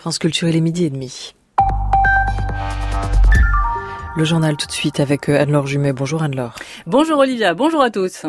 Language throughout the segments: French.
France Culture, il est 12h30. Le journal tout de suite avec Anne-Laure Jumet. Bonjour Anne-Laure. Bonjour Olivia, bonjour à tous.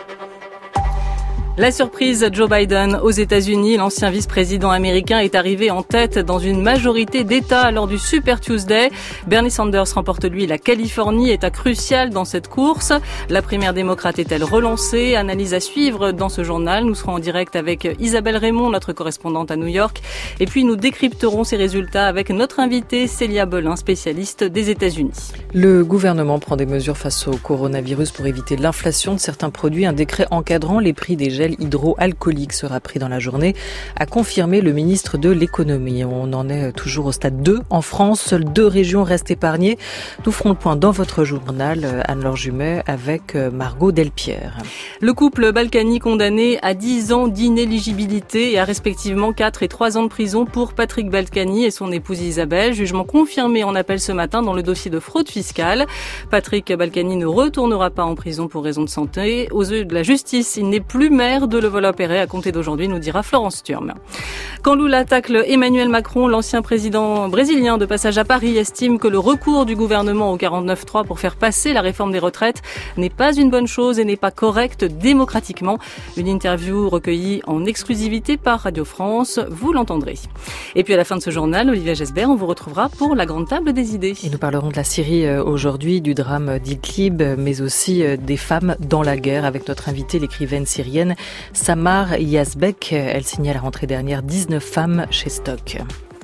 La surprise, Joe Biden aux États-Unis, l'ancien vice-président américain est arrivé en tête dans une majorité d'États lors du Super Tuesday. Bernie Sanders remporte lui la Californie, état crucial dans cette course. La primaire démocrate est-elle relancée? Analyse à suivre dans ce journal. Nous serons en direct avec Isabelle Raymond, notre correspondante à New York. Et puis nous décrypterons ces résultats avec notre invitée Célia Belin, spécialiste des États-Unis. Le gouvernement prend des mesures face au coronavirus pour éviter l'inflation de certains produits. Un décret encadrant les prix des gels hydroalcoolique sera pris dans la journée, a confirmé le ministre de l'économie. On en est toujours au stade 2 en France. Seules 2 régions restent épargnées. Nous ferons le point dans votre journal, Anne-Laure Jumet, avec Margot Delpierre. Le couple Balkany condamné à 10 ans d'inéligibilité et à respectivement 4 et 3 ans de prison pour Patrick Balkany et son épouse Isabelle. Jugement confirmé en appel ce matin dans le dossier de fraude fiscale. Patrick Balkany ne retournera pas en prison pour raison de santé. Aux yeux de la justice, il n'est plus maire de Levallois-Perret à compter d'aujourd'hui, nous dira Florence Thurm. Quand Lula tacle Emmanuel Macron, l'ancien président brésilien de passage à Paris estime que le recours du gouvernement au 49.3 pour faire passer la réforme des retraites n'est pas une bonne chose et n'est pas correcte démocratiquement. Une interview recueillie en exclusivité par Radio France, vous l'entendrez. Et puis à la fin de ce journal, Olivia Gesbert, on vous retrouvera pour la grande table des idées. Et nous parlerons de la Syrie aujourd'hui, du drame d'Idlib, mais aussi des femmes dans la guerre avec notre invitée, l'écrivaine syrienne Samar Yazbek. Elle signait à la rentrée dernière 19 femmes chez Stock.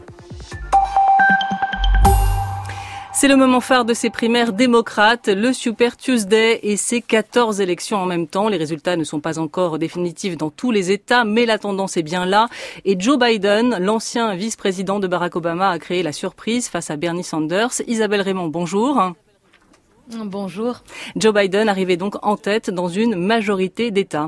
C'est le moment phare de ces primaires démocrates, le Super Tuesday et ses 14 élections en même temps. Les résultats ne sont pas encore définitifs dans tous les États, mais la tendance est bien là. Et Joe Biden, l'ancien vice-président de Barack Obama, a créé la surprise face à Bernie Sanders. Isabelle Raymond, bonjour. Bonjour. Joe Biden arrivait donc en tête dans une majorité d'États.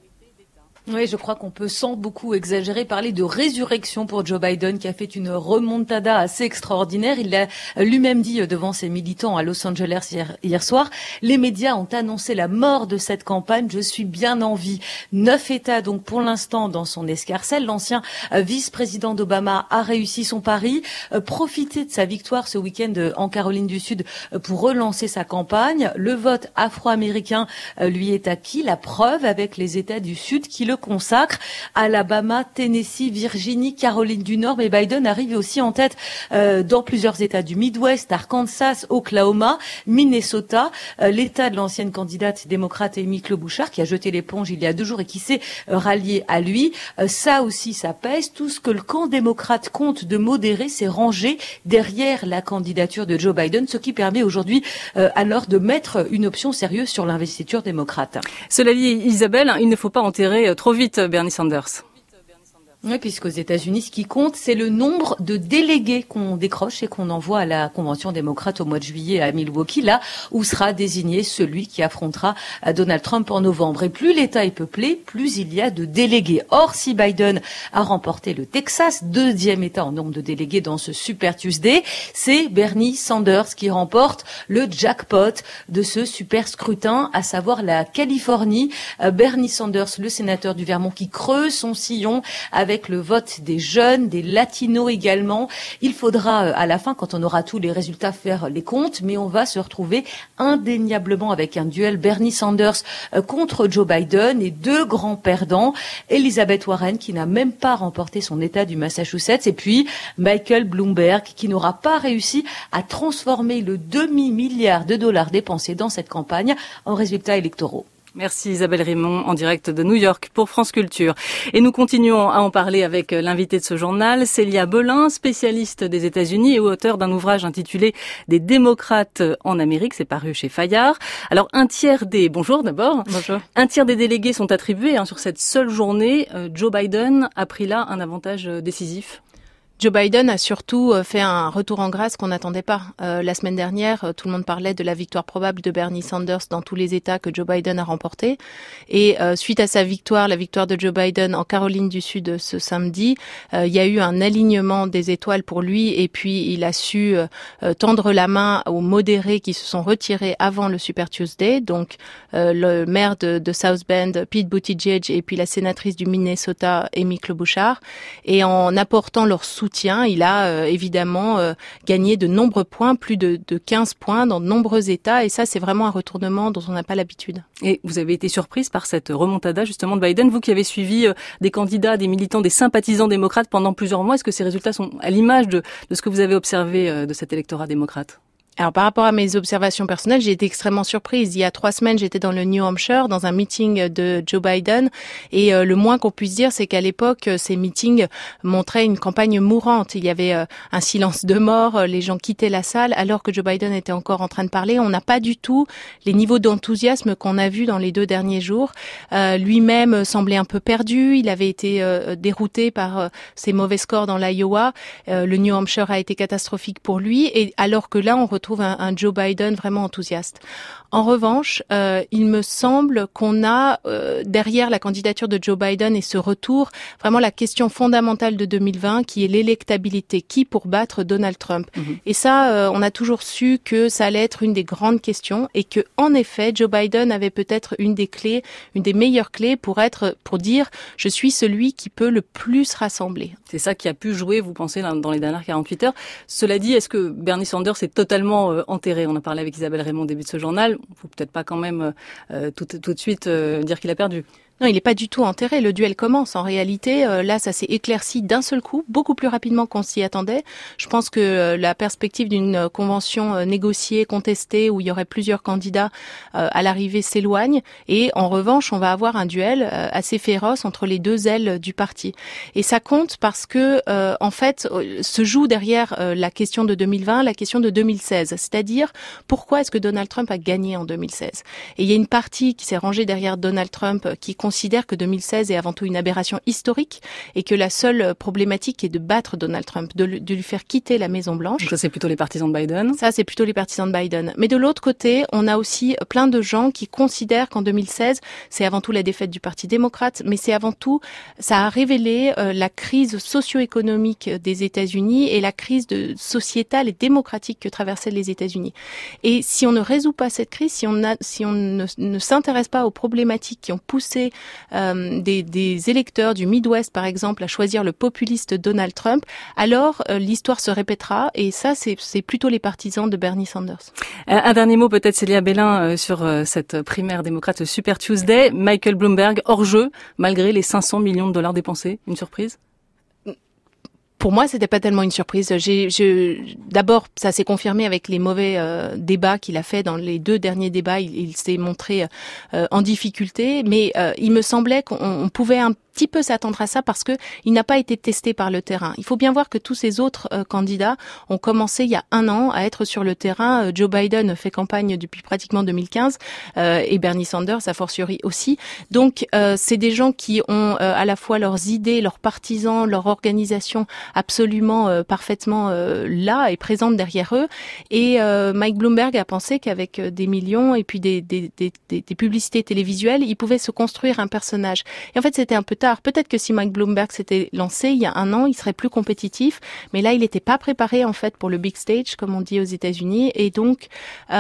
Oui, je crois qu'on peut sans beaucoup exagérer parler de résurrection pour Joe Biden qui a fait une remontada assez extraordinaire. Il l'a lui-même dit devant ses militants à Los Angeles hier soir. Les médias ont annoncé la mort de cette campagne. Je suis bien en vie. 9 États donc pour l'instant dans son escarcelle. L'ancien vice-président d'Obama a réussi son pari, profiter de sa victoire ce week-end en Caroline du Sud pour relancer sa campagne. Le vote afro-américain lui est acquis. La preuve avec les États du Sud qui le consacre. Alabama, Tennessee, Virginie, Caroline du Nord, mais Biden arrive aussi en tête dans plusieurs États du Midwest, Arkansas, Oklahoma, Minnesota, l'État de l'ancienne candidate démocrate Amy Klobuchar qui a jeté l'éponge il y a 2 jours et qui s'est rallié à lui. Ça aussi, ça pèse. Tout ce que le camp démocrate compte de modérer, c'est ranger derrière la candidature de Joe Biden, ce qui permet aujourd'hui alors de mettre une option sérieuse sur l'investiture démocrate. Cela dit, Isabelle, il ne faut pas enterrer trop vite Bernie Sanders. Oui, puisqu'aux États-Unis, ce qui compte, c'est le nombre de délégués qu'on décroche et qu'on envoie à la Convention démocrate au mois de juillet à Milwaukee, là où sera désigné celui qui affrontera Donald Trump en novembre. Et plus l'État est peuplé, plus il y a de délégués. Or, si Biden a remporté le Texas, 2e État en nombre de délégués dans ce Super Tuesday, c'est Bernie Sanders qui remporte le jackpot de ce super scrutin, à savoir la Californie. Bernie Sanders, le sénateur du Vermont, qui creuse son sillon avec le vote des jeunes, des latinos également. Il faudra à la fin, quand on aura tous les résultats, faire les comptes, mais on va se retrouver indéniablement avec un duel Bernie Sanders contre Joe Biden et 2 grands perdants, Elizabeth Warren qui n'a même pas remporté son État du Massachusetts et puis Michael Bloomberg qui n'aura pas réussi à transformer le demi-milliard de dollars dépensés dans cette campagne en résultats électoraux. Merci Isabelle Raymond en direct de New York pour France Culture. Et nous continuons à en parler avec l'invité de ce journal, Célia Belin, spécialiste des États-Unis et auteur d'un ouvrage intitulé Des démocrates en Amérique, c'est paru chez Fayard. Alors bonjour d'abord. Bonjour. Un tiers des délégués sont attribués sur cette seule journée. Joe Biden a pris là un avantage décisif. Joe Biden a surtout fait un retour en grâce qu'on n'attendait pas. La semaine dernière, tout le monde parlait de la victoire probable de Bernie Sanders dans tous les États que Joe Biden a remportés. Et suite à sa victoire, la victoire de Joe Biden en Caroline du Sud ce samedi, il y a eu un alignement des étoiles pour lui et puis il a su tendre la main aux modérés qui se sont retirés avant le Super Tuesday. Donc le maire de South Bend, Pete Buttigieg, et puis la sénatrice du Minnesota, Amy Klobuchar. Et en apportant leur soutien soutien. Il a évidemment gagné de nombreux points, plus de 15 points dans de nombreux États, et ça c'est vraiment un retournement dont on n'a pas l'habitude. Et vous avez été surprise par cette remontada justement de Biden, vous qui avez suivi des candidats, des militants, des sympathisants démocrates pendant plusieurs mois. Est-ce que ces résultats sont à l'image de ce que vous avez observé de cet électorat démocrate ? Alors par rapport à mes observations personnelles, j'ai été extrêmement surprise. Il y a 3 semaines, j'étais dans le New Hampshire, dans un meeting de Joe Biden, et le moins qu'on puisse dire, c'est qu'à l'époque, ces meetings montraient une campagne mourante. Il y avait un silence de mort, les gens quittaient la salle, alors que Joe Biden était encore en train de parler. On n'a pas du tout les niveaux d'enthousiasme qu'on a vus dans les 2 derniers jours. Lui-même semblait un peu perdu, il avait été dérouté par ses mauvais scores dans l'Iowa. Le New Hampshire a été catastrophique pour lui, et alors que là, on retrouve un Joe Biden vraiment enthousiaste. En revanche, il me semble qu'on a derrière la candidature de Joe Biden et ce retour, vraiment la question fondamentale de 2020 qui est l'électabilité. Qui pour battre Donald Trump? Et ça, on a toujours su que ça allait être une des grandes questions et que, en effet, Joe Biden avait peut-être une des meilleures clés pour dire je suis celui qui peut le plus rassembler. C'est ça qui a pu jouer, vous pensez, dans les dernières 48 heures. Cela dit, est-ce que Bernie Sanders est totalement enterré? On en parlait avec Isabelle Raymond au début de ce journal. Il ne faut peut-être pas quand même tout de suite dire qu'il a perdu. Non, il n'est pas du tout enterré. Le duel commence. En réalité, là, ça s'est éclairci d'un seul coup, beaucoup plus rapidement qu'on s'y attendait. Je pense que la perspective d'une convention négociée, contestée, où il y aurait plusieurs candidats à l'arrivée s'éloigne. Et en revanche, on va avoir un duel assez féroce entre les 2 ailes du parti. Et ça compte parce que, en fait, se joue derrière la question de 2020, la question de 2016. C'est-à-dire, pourquoi est-ce que Donald Trump a gagné en 2016? Et il y a une partie qui s'est rangée derrière Donald Trump qui considère que 2016 est avant tout une aberration historique et que la seule problématique est de battre Donald Trump, de lui faire quitter la Maison-Blanche. Ça, c'est plutôt les partisans de Biden. Ça, c'est plutôt les partisans de Biden. Mais de l'autre côté, on a aussi plein de gens qui considèrent qu'en 2016, c'est avant tout la défaite du Parti démocrate, mais c'est avant tout, ça a révélé la crise socio-économique des États-Unis et la crise sociétale et démocratique que traversaient les États-Unis. Et si on ne résout pas cette crise, si on ne s'intéresse pas aux problématiques qui ont poussé des électeurs du Midwest, par exemple, à choisir le populiste Donald Trump, alors l'histoire se répétera, et ça, c'est plutôt les partisans de Bernie Sanders. Un dernier mot peut-être, Célia Bellin, sur cette primaire démocrate Super Tuesday. Michael Bloomberg hors jeu, malgré les 500 millions de dollars dépensés. Une surprise? Pour moi, c'était pas tellement une surprise. D'abord, ça s'est confirmé avec les mauvais débats qu'il a fait dans les 2 derniers débats. Il s'est montré en difficulté, mais il me semblait qu'on pouvait un petit peu s'attendre à ça parce que il n'a pas été testé par le terrain. Il faut bien voir que tous ces autres candidats ont commencé il y a 1 an à être sur le terrain. Joe Biden fait campagne depuis pratiquement 2015 et Bernie Sanders a fortiori aussi. Donc c'est des gens qui ont à la fois leurs idées, leurs partisans, leur organisation absolument parfaitement là et présente derrière eux. Et Mike Bloomberg a pensé qu'avec des millions et puis des publicités télévisuelles, il pouvait se construire un personnage. Et en fait, c'était un peu tard. Peut-être que si Mike Bloomberg s'était lancé il y a 1 an, il serait plus compétitif. Mais là, il n'était pas préparé en fait pour le big stage, comme on dit aux États-Unis. Et donc,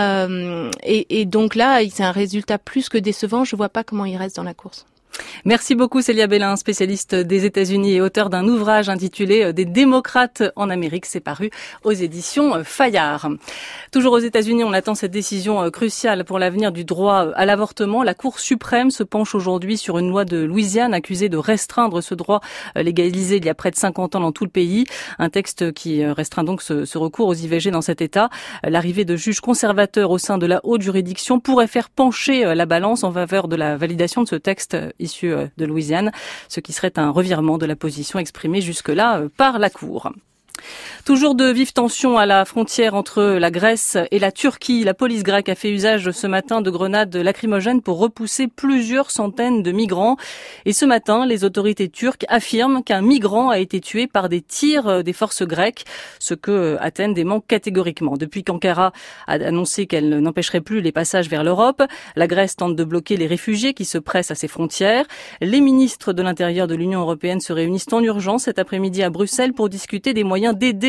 donc là, c'est un résultat plus que décevant. Je vois pas comment il reste dans la course. Merci beaucoup Célia Bellin, spécialiste des États-Unis et auteur d'un ouvrage intitulé Des démocrates en Amérique. C'est paru aux éditions Fayard. Toujours aux États-Unis, on attend cette décision cruciale pour l'avenir du droit à l'avortement. La Cour suprême se penche aujourd'hui sur une loi de Louisiane accusée de restreindre ce droit légalisé il y a près de 50 ans dans tout le pays. Un texte qui restreint donc ce recours aux IVG dans cet État. L'arrivée de juges conservateurs au sein de la haute juridiction pourrait faire pencher la balance en faveur de la validation de ce texte issu de Louisiane, ce qui serait un revirement de la position exprimée jusque-là par la Cour. Toujours de vives tensions à la frontière entre la Grèce et la Turquie. La police grecque a fait usage ce matin de grenades lacrymogènes pour repousser plusieurs centaines de migrants. Et ce matin, les autorités turques affirment qu'un migrant a été tué par des tirs des forces grecques, ce que Athènes dément catégoriquement. Depuis qu'Ankara a annoncé qu'elle n'empêcherait plus les passages vers l'Europe, la Grèce tente de bloquer les réfugiés qui se pressent à ses frontières. Les ministres de l'Intérieur de l'Union européenne se réunissent en urgence cet après-midi à Bruxelles pour discuter des moyens d'aider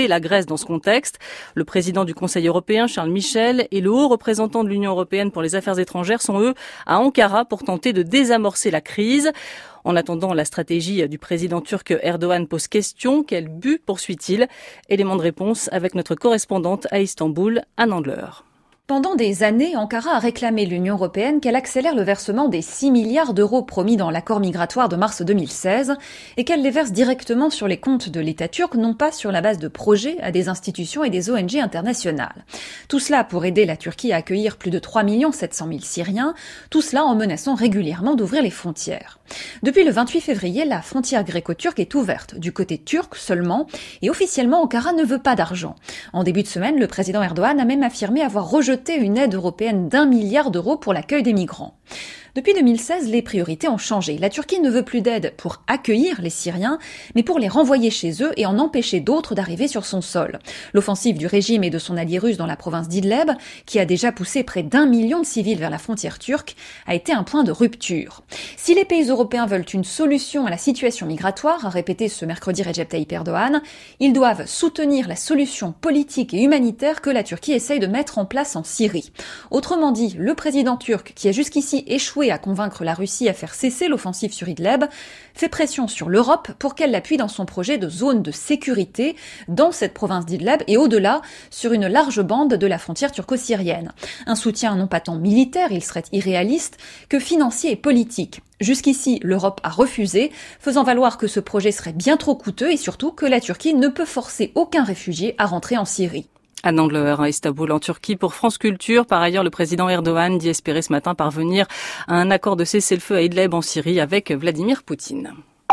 la Grèce dans ce contexte. Le président du Conseil européen, Charles Michel, et le haut représentant de l'Union européenne pour les affaires étrangères sont eux à Ankara pour tenter de désamorcer la crise. En attendant, la stratégie du président turc Erdogan pose question. Quel but poursuit-il? Élément de réponse avec notre correspondante à Istanbul, Anne Andler. Pendant des années, Ankara a réclamé l'Union européenne qu'elle accélère le versement des 6 milliards d'euros promis dans l'accord migratoire de mars 2016 et qu'elle les verse directement sur les comptes de l'État turc, non pas sur la base de projets à des institutions et des ONG internationales. Tout cela pour aider la Turquie à accueillir plus de 3 700 000 Syriens, tout cela en menaçant régulièrement d'ouvrir les frontières. Depuis le 28 février, la frontière gréco-turque est ouverte, du côté turc seulement, et officiellement Ankara ne veut pas d'argent. En début de semaine, le président Erdogan a même affirmé avoir rejeté une aide européenne d'1 milliard d'euros pour l'accueil des migrants. Depuis 2016, les priorités ont changé. La Turquie ne veut plus d'aide pour accueillir les Syriens, mais pour les renvoyer chez eux et en empêcher d'autres d'arriver sur son sol. L'offensive du régime et de son allié russe dans la province d'Idleb, qui a déjà poussé près d'1 million de civils vers la frontière turque, a été un point de rupture. Si les pays européens veulent une solution à la situation migratoire, a répété ce mercredi Recep Tayyip Erdogan, ils doivent soutenir la solution politique et humanitaire que la Turquie essaye de mettre en place en Syrie. Autrement dit, le président turc, qui a jusqu'ici échoué à convaincre la Russie à faire cesser l'offensive sur Idleb, fait pression sur l'Europe pour qu'elle l'appuie dans son projet de zone de sécurité dans cette province d'Idleb et au-delà sur une large bande de la frontière turco-syrienne. Un soutien non pas tant militaire, il serait irréaliste, que financier et politique. Jusqu'ici, l'Europe a refusé, faisant valoir que ce projet serait bien trop coûteux et surtout que la Turquie ne peut forcer aucun réfugié à rentrer en Syrie. Anne Andler à Istanbul en Turquie pour France Culture. Par ailleurs, le président Erdogan dit espérer ce matin parvenir à un accord de cessez-le-feu à Idlib en Syrie avec Vladimir Poutine.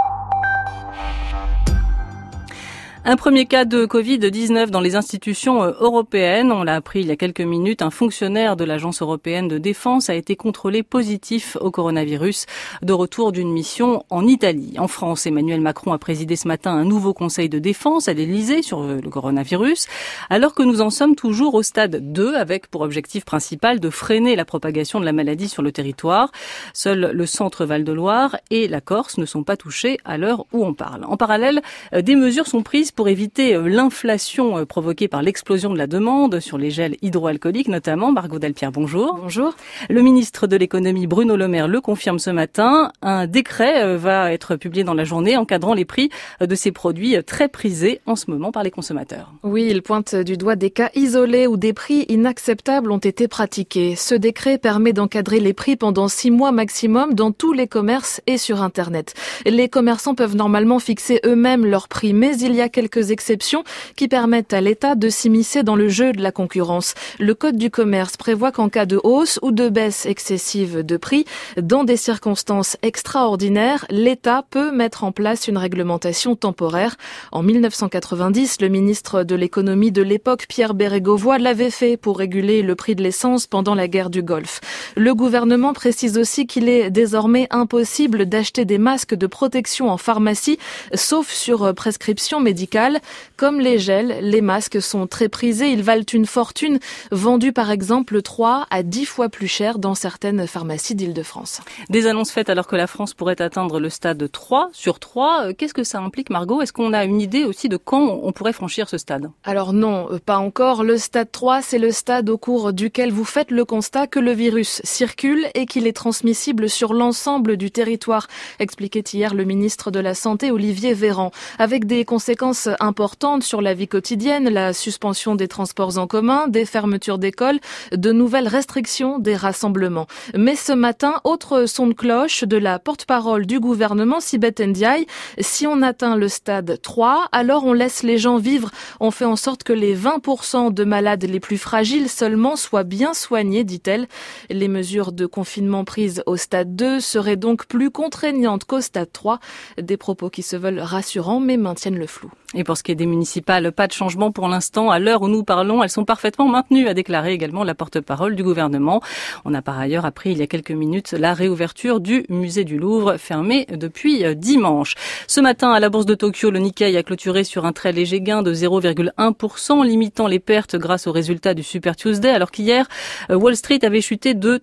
Un premier cas de Covid-19 dans les institutions européennes. On l'a appris il y a quelques minutes. Un fonctionnaire de l'Agence européenne de défense a été contrôlé positif au coronavirus de retour d'une mission en Italie. En France, Emmanuel Macron a présidé ce matin un nouveau conseil de défense à l'Élysée sur le coronavirus, alors que nous en sommes toujours au stade 2 avec pour objectif principal de freiner la propagation de la maladie sur le territoire. Seul le centre Val-de-Loire et la Corse ne sont pas touchés à l'heure où on parle. En parallèle, des mesures sont prises pour éviter l'inflation provoquée par l'explosion de la demande sur les gels hydroalcooliques notamment. Margot Delpierre, bonjour. Bonjour. Le ministre de l'économie Bruno Le Maire le confirme ce matin. Un décret va être publié dans la journée encadrant les prix de ces produits très prisés en ce moment par les consommateurs. Oui, il pointe du doigt des cas isolés où des prix inacceptables ont été pratiqués. Ce décret permet d'encadrer les prix pendant 6 mois maximum dans tous les commerces et sur Internet. Les commerçants peuvent normalement fixer eux-mêmes leurs prix, mais il y a quelques exceptions qui permettent à l'État de s'immiscer dans le jeu de la concurrence. Le Code du commerce prévoit qu'en cas de hausse ou de baisse excessive de prix, dans des circonstances extraordinaires, l'État peut mettre en place une réglementation temporaire. En 1990, le ministre de l'économie de l'époque, Pierre Bérégovoy, l'avait fait pour réguler le prix de l'essence pendant la guerre du Golfe. Le gouvernement précise aussi qu'il est désormais impossible d'acheter des masques de protection en pharmacie, sauf sur prescription médicale. Comme les gels, les masques sont très prisés. Ils valent une fortune, vendus par exemple 3 à 10 fois plus cher dans certaines pharmacies d'Île-de-France. Des annonces faites alors que la France pourrait atteindre le stade 3 sur 3. Qu'est-ce que ça implique, Margot? Est-ce qu'on a une idée aussi de quand on pourrait franchir ce stade? Alors non, pas encore. Le stade 3, c'est le stade au cours duquel vous faites le constat que le virus circule et qu'il est transmissible sur l'ensemble du territoire, expliquait hier le ministre de la Santé, Olivier Véran, avec des conséquences importantes sur la vie quotidienne, la suspension des transports en commun, des fermetures d'écoles, de nouvelles restrictions des rassemblements. Mais ce matin, autre son de cloche de la porte-parole du gouvernement, Sibeth Ndiaye. Si on atteint le stade 3, alors on laisse les gens vivre. On fait en sorte que les 20% de malades les plus fragiles seulement soient bien soignés, dit-elle. Les mesures de confinement prises au stade 2 seraient donc plus contraignantes qu'au stade 3. Des propos qui se veulent rassurants mais maintiennent le flou. Et pour ce qui est des municipales, pas de changement pour l'instant. À l'heure où nous parlons, elles sont parfaitement maintenues, a déclaré également la porte-parole du gouvernement. On a par ailleurs appris il y a quelques minutes la réouverture du musée du Louvre, fermé depuis dimanche. Ce matin, à la bourse de Tokyo, le Nikkei a clôturé sur un très léger gain de 0,1%, limitant les pertes grâce aux résultats du Super Tuesday, alors qu'hier, Wall Street avait chuté de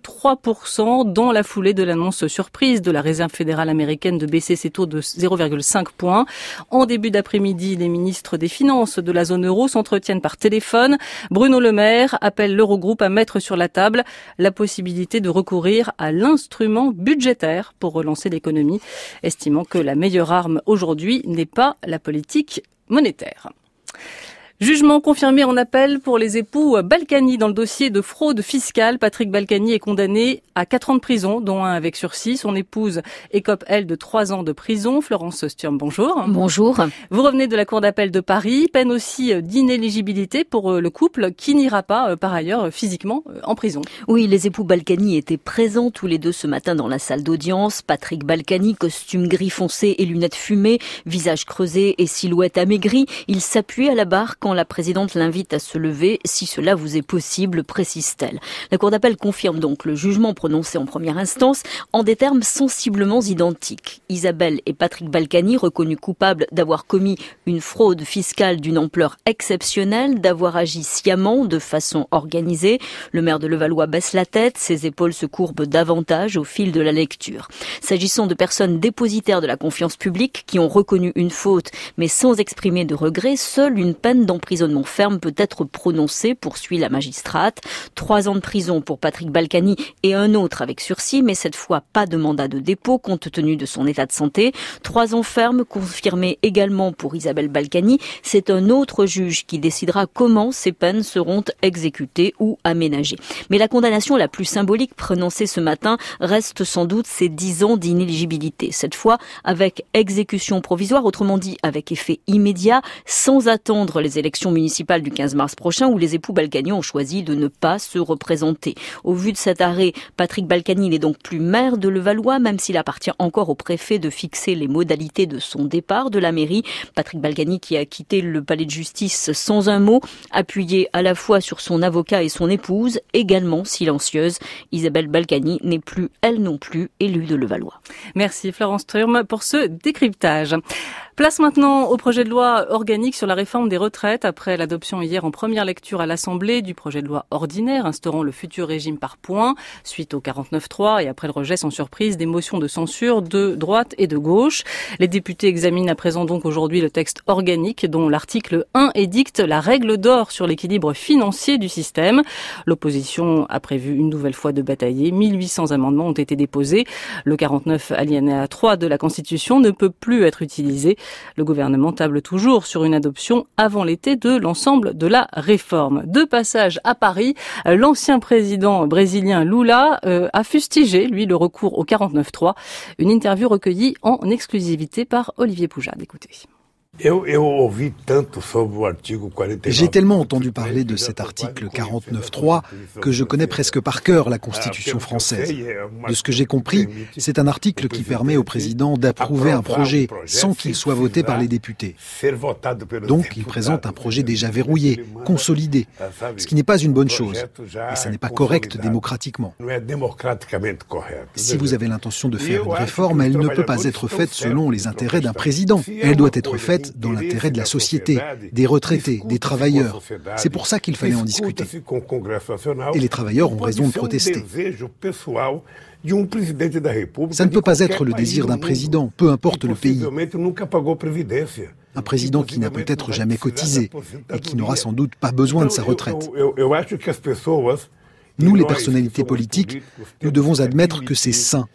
3% dans la foulée de l'annonce surprise de la Réserve fédérale américaine de baisser ses taux de 0,5 points. En début d'après-midi, les ministres des Finances de la zone euro s'entretiennent par téléphone. Bruno Le Maire appelle l'Eurogroupe à mettre sur la table la possibilité de recourir à l'instrument budgétaire pour relancer l'économie, estimant que la meilleure arme aujourd'hui n'est pas la politique monétaire. Jugement confirmé en appel pour les époux Balkany dans le dossier de fraude fiscale. Patrick Balkany est condamné à 4 ans de prison, dont 1 avec sursis. Son épouse écope, elle, de 3 ans de prison. Florence Sturm, bonjour. Bonjour. Vous revenez de la Cour d'appel de Paris. Peine aussi d'inéligibilité pour le couple qui n'ira pas, par ailleurs, physiquement en prison. Oui, les époux Balkany étaient présents tous les deux ce matin dans la salle d'audience. Patrick Balkany, costume gris foncé et lunettes fumées, visage creusé et silhouette amaigrie. Il s'appuie à la barre quand la présidente l'invite à se lever, si cela vous est possible, précise-t-elle. La Cour d'appel confirme donc le jugement prononcé en première instance en des termes sensiblement identiques. Isabelle et Patrick Balkany, reconnus coupables d'avoir commis une fraude fiscale d'une ampleur exceptionnelle, d'avoir agi sciemment, de façon organisée. Le maire de Levallois baisse la tête, ses épaules se courbent davantage au fil de la lecture. S'agissant de personnes dépositaires de la confiance publique qui ont reconnu une faute mais sans exprimer de regret, seule une peine d'emprisonnement ferme peut être prononcée, poursuit la magistrate. 3 ans de prison pour Patrick Balkany et un autre avec sursis, mais cette fois pas de mandat de dépôt compte tenu de son état de santé. 3 ans ferme confirmés également pour Isabelle Balkany. C'est un autre juge qui décidera comment ces peines seront exécutées ou aménagées. Mais la condamnation la plus symbolique prononcée ce matin reste sans doute ces 10 ans d'inéligibilité. Cette fois avec exécution provisoire, autrement dit avec effet immédiat, sans attendre les élections municipales du 15 mars prochain où les époux Balkany ont choisi de ne pas se représenter. Au vu de cet arrêt, Patrick Balkany n'est donc plus maire de Levallois, même s'il appartient encore au préfet de fixer les modalités de son départ de la mairie. Patrick Balkany qui a quitté le palais de justice sans un mot, appuyé à la fois sur son avocat et son épouse, également silencieuse. Isabelle Balkany n'est plus, elle non plus, élue de Levallois. Merci Florence Sturm pour ce décryptage. Place maintenant au projet de loi organique sur la réforme des retraites. Après l'adoption hier en première lecture à l'Assemblée du projet de loi ordinaire instaurant le futur régime par points, suite au 49.3 et après le rejet sans surprise des motions de censure de droite et de gauche. Les députés examinent à présent donc aujourd'hui le texte organique dont l'article 1 édicte la règle d'or sur l'équilibre financier du système. L'opposition a prévu une nouvelle fois de batailler. 1800 amendements ont été déposés. Le 49 alinéa 3 de la Constitution ne peut plus être utilisé. Le gouvernement table toujours sur une adoption avant l'été de l'ensemble de la réforme. De passage à Paris, l'ancien président brésilien Lula a fustigé, lui, le recours au 49.3. Une interview recueillie en exclusivité par Olivier Poujade. Écoutez. J'ai tellement entendu parler de cet article 49.3 que je connais presque par cœur la Constitution française. De ce que j'ai compris, c'est un article qui permet au président d'approuver un projet sans qu'il soit voté par les députés. Donc il présente un projet déjà verrouillé, consolidé, ce qui n'est pas une bonne chose. Et ça n'est pas correct démocratiquement. Si vous avez l'intention de faire une réforme, elle ne peut pas être faite selon les intérêts d'un président. Elle doit être faite dans l'intérêt de la société, des retraités, des travailleurs. C'est pour ça qu'il fallait en discuter. Et les travailleurs ont raison de protester. Ça ne peut pas être le désir d'un président, peu importe le pays. Un président qui n'a peut-être jamais cotisé et qui n'aura sans doute pas besoin de sa retraite. Nous, les personnalités politiques, nous devons admettre que c'est sain,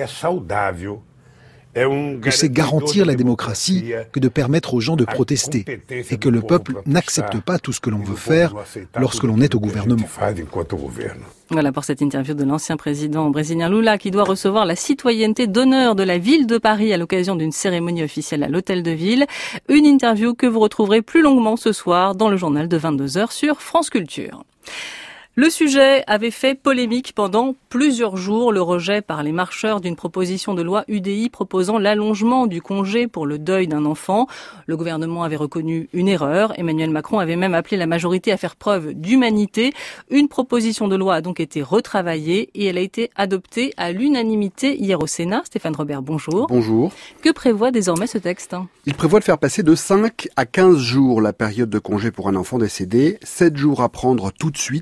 que c'est garantir la démocratie que de permettre aux gens de protester et que le peuple n'accepte pas tout ce que l'on veut faire lorsque l'on est au gouvernement. Voilà pour cette interview de l'ancien président brésilien Lula qui doit recevoir la citoyenneté d'honneur de la ville de Paris à l'occasion d'une cérémonie officielle à l'Hôtel de Ville. Une interview que vous retrouverez plus longuement ce soir dans le journal de 22h sur France Culture. Le sujet avait fait polémique pendant plusieurs jours, le rejet par les marcheurs d'une proposition de loi UDI proposant l'allongement du congé pour le deuil d'un enfant. Le gouvernement avait reconnu une erreur. Emmanuel Macron avait même appelé la majorité à faire preuve d'humanité. Une proposition de loi a donc été retravaillée et elle a été adoptée à l'unanimité hier au Sénat. Stéphane Robert, bonjour. Bonjour. Que prévoit désormais ce texte ? Il prévoit de faire passer de 5 à 15 jours la période de congé pour un enfant décédé, 7 jours à prendre tout de suite au lendemain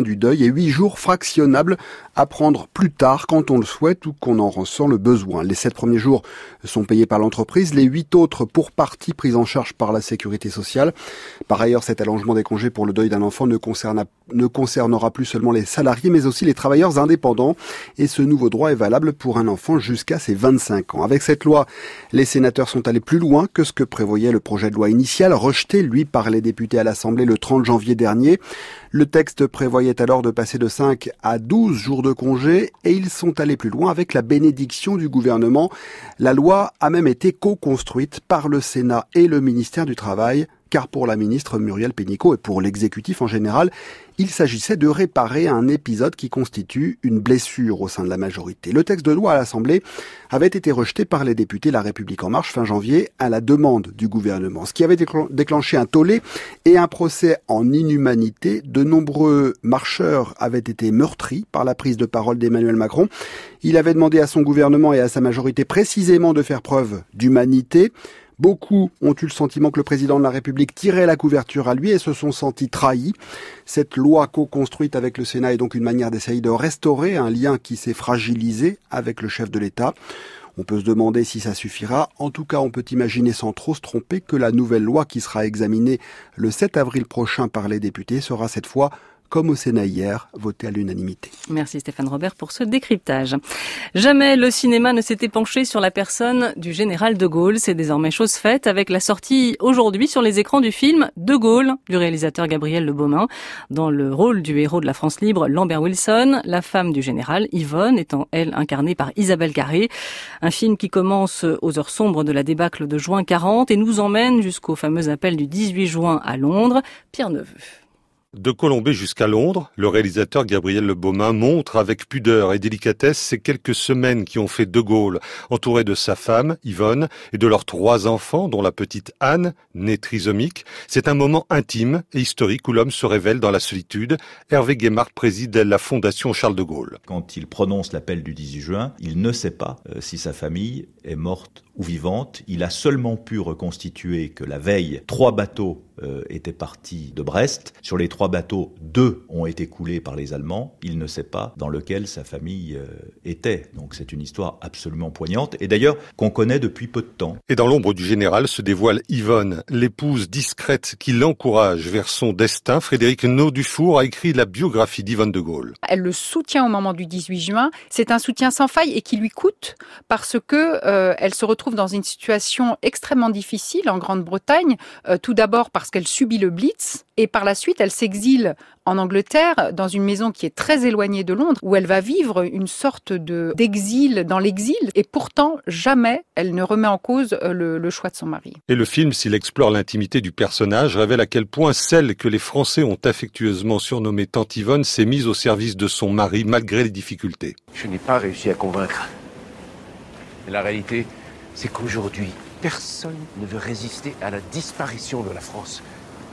fin du deuil et 8 jours fractionnables à prendre plus tard quand on le souhaite ou qu'on en ressent le besoin. Les 7 premiers jours sont payés par l'entreprise, les 8 autres pour partie pris en charge par la sécurité sociale. Par ailleurs, cet allongement des congés pour le deuil d'un enfant ne concernera plus seulement les salariés mais aussi les travailleurs indépendants et ce nouveau droit est valable pour un enfant jusqu'à ses 25 ans. Avec cette loi, les sénateurs sont allés plus loin que ce que prévoyait le projet de loi initial, rejeté, lui, par les députés à l'Assemblée le 30 janvier dernier. Le texte prévoyait alors de passer de 5 à 12 jours de congé et ils sont allés plus loin avec la bénédiction du gouvernement. La loi a même été co-construite par le Sénat et le ministère du Travail, car pour la ministre Muriel Pénicaud et pour l'exécutif en général, il s'agissait de réparer un épisode qui constitue une blessure au sein de la majorité. Le texte de loi à l'Assemblée avait été rejeté par les députés La République En Marche fin janvier à la demande du gouvernement, ce qui avait déclenché un tollé et un procès en inhumanité. De nombreux marcheurs avaient été meurtris par la prise de parole d'Emmanuel Macron. Il avait demandé à son gouvernement et à sa majorité précisément de faire preuve d'humanité. Beaucoup ont eu le sentiment que le président de la République tirait la couverture à lui et se sont sentis trahis. Cette loi co-construite avec le Sénat est donc une manière d'essayer de restaurer un lien qui s'est fragilisé avec le chef de l'État. On peut se demander si ça suffira. En tout cas, on peut imaginer sans trop se tromper que la nouvelle loi qui sera examinée le 7 avril prochain par les députés sera cette fois, comme au Sénat hier, voté à l'unanimité. Merci Stéphane Robert pour ce décryptage. Jamais le cinéma ne s'était penché sur la personne du général de Gaulle. C'est désormais chose faite avec la sortie aujourd'hui sur les écrans du film De Gaulle du réalisateur Gabriel Le Beaumain. Dans le rôle du héros de la France libre, Lambert Wilson, la femme du général, Yvonne, étant elle incarnée par Isabelle Carré. Un film qui commence aux heures sombres de la débâcle de juin 40 et nous emmène jusqu'au fameux appel du 18 juin à Londres. Pierre Neveu. De Colombey jusqu'à Londres, le réalisateur Gabriel Le Beaumain montre avec pudeur et délicatesse ces quelques semaines qui ont fait De Gaulle, entouré de sa femme, Yvonne, et de leurs 3 enfants, dont la petite Anne, née trisomique. C'est un moment intime et historique où l'homme se révèle dans la solitude. Hervé Guémard préside la Fondation Charles de Gaulle. Quand il prononce l'appel du 18 juin, il ne sait pas si sa famille est morte ou vivante. Il a seulement pu reconstituer que la veille, 3 bateaux étaient partis de Brest. Sur les 3 bateaux, 2 ont été coulés par les Allemands. Il ne sait pas dans lequel sa famille était. Donc c'est une histoire absolument poignante et d'ailleurs qu'on connaît depuis peu de temps. Et dans l'ombre du général se dévoile Yvonne, l'épouse discrète qui l'encourage vers son destin. Frédéric Naud-Dufour a écrit la biographie d'Yvonne de Gaulle. Elle le soutient au moment du 18 juin. C'est un soutien sans faille et qui lui coûte parce que elle se retrouve dans une situation extrêmement difficile en Grande-Bretagne. Tout d'abord parce qu'elle subit le Blitz et par la suite elle s'exile en Angleterre dans une maison qui est très éloignée de Londres où elle va vivre une sorte d'exil dans l'exil et pourtant jamais elle ne remet en cause le choix de son mari. Et le film, s'il explore l'intimité du personnage, révèle à quel point celle que les Français ont affectueusement surnommée Tante Yvonne s'est mise au service de son mari malgré les difficultés. Je n'ai pas réussi à convaincre. Mais la réalité, c'est qu'aujourd'hui, personne ne veut résister à la disparition de la France.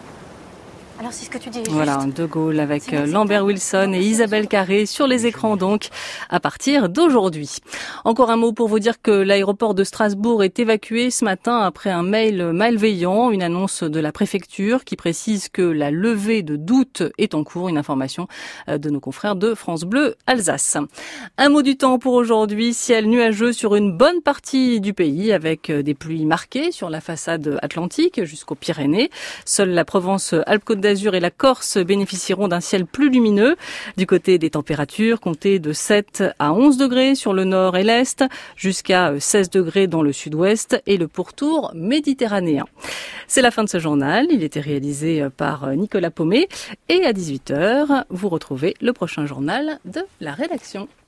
Alors c'est ce que tu dis. Voilà, De Gaulle avec Lambert Wilson et Isabelle Carré sur les écrans donc à partir d'aujourd'hui. Encore un mot pour vous dire que l'aéroport de Strasbourg est évacué ce matin après un mail malveillant, une annonce de la préfecture qui précise que la levée de doute est en cours, une information de nos confrères de France Bleu Alsace. Un mot du temps pour aujourd'hui, ciel nuageux sur une bonne partie du pays avec des pluies marquées sur la façade atlantique jusqu'aux Pyrénées. Seule la Provence-Alpes-Côte d'Azur et la Corse bénéficieront d'un ciel plus lumineux. Du côté des températures, comptez de 7 à 11 degrés sur le nord et l'est, jusqu'à 16 degrés dans le sud-ouest et le pourtour méditerranéen. C'est la fin de ce journal. Il était réalisé par Nicolas Paumet. Et à 18h, vous retrouvez le prochain journal de la rédaction.